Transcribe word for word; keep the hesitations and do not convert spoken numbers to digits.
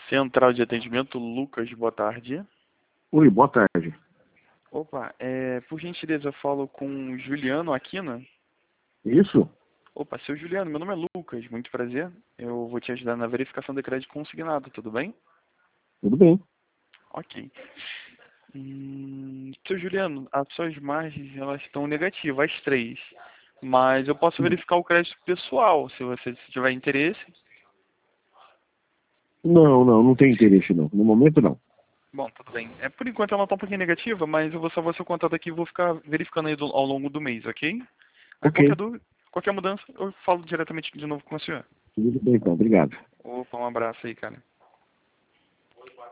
Central de atendimento, Lucas, boa tarde. Oi, boa tarde. Opa, é, por gentileza, eu falo com o Juliano Aquina. Isso? Opa, seu Juliano, meu nome é Lucas, muito prazer. Eu vou te ajudar na verificação do crédito consignado, tudo bem? Tudo bem. Ok. Hum, seu Juliano, as suas margens elas estão negativas, as três. Mas eu posso verificar o crédito pessoal, se você se tiver interesse. Não, não, não tem interesse não. No momento não. Bom, tudo bem. É, por enquanto ela está um pouquinho negativa, mas eu vou salvar seu contato aqui e vou ficar verificando aí do- ao longo do mês, ok? Aí qualquer Ok. dúvida, qualquer mudança, eu falo diretamente de novo com o senhor. Tudo bem então, obrigado. Opa, um abraço aí, cara.